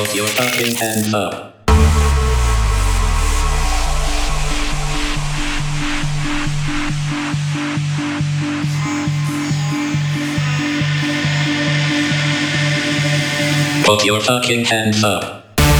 Put your fucking hands up. Put your fucking hands up.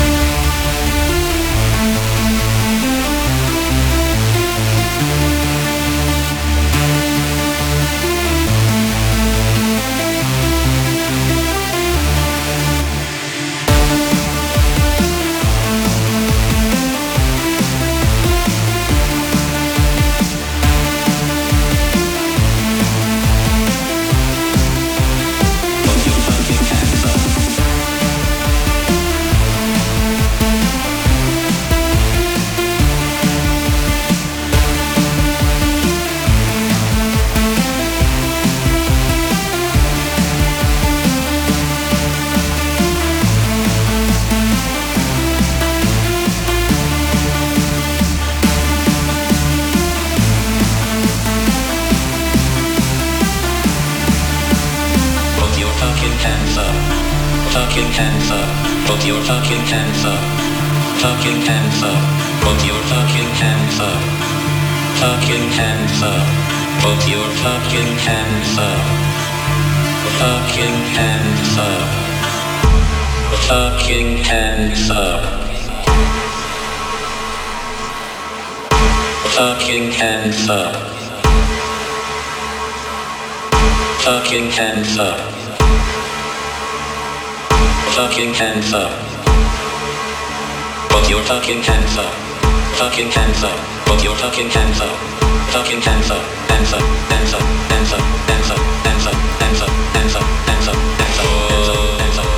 Fucking hands up. Put your fucking hands up. Fucking hands up. Put your fucking hands up. Fucking hands up. Put your fucking hands up. Fucking hands up. Fucking hands up. Fucking hands up. Fucking hands up. Fucking hands up. Put your fucking hands up. Fucking hands up. Put your fucking hands up. Fucking hands up. Hands up. Hands up. Hands up. Hands up. Hands up. Hands up. Hands up. Hands up. Hands up. Hands up. Hands up.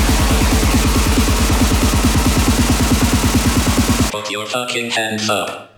Put your fucking hands up.